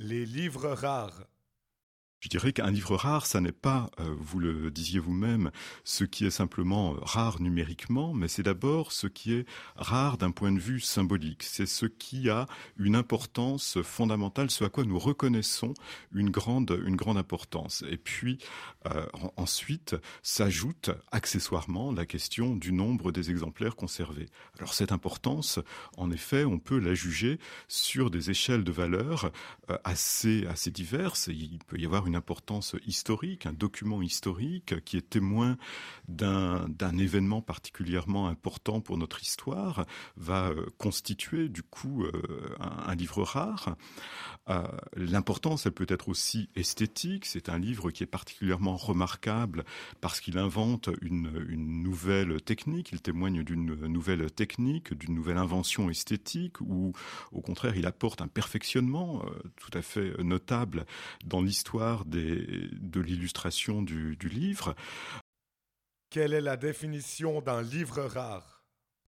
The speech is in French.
Les livres rares. Je dirais qu'un livre rare, ça n'est pas, vous le disiez vous-même, ce qui est simplement rare numériquement, mais c'est d'abord ce qui est rare d'un point de vue symbolique. C'est ce qui a une importance fondamentale, ce à quoi nous reconnaissons une grande importance. Et puis, ensuite, s'ajoute accessoirement la question du nombre des exemplaires conservés. Alors cette importance, en effet, on peut la juger sur des échelles de valeur assez diverses. Il peut y avoir une importance historique, un document historique qui est témoin d'un événement particulièrement important pour notre histoire, va constituer du coup un livre rare. L'importance, elle peut être aussi esthétique. C'est un livre qui est particulièrement remarquable parce qu'il invente une nouvelle technique, il témoigne d'une nouvelle technique, d'une nouvelle invention esthétique, ou au contraire, il apporte un perfectionnement tout à fait notable dans l'histoire de l'illustration du livre. Quelle est la définition d'un livre rare?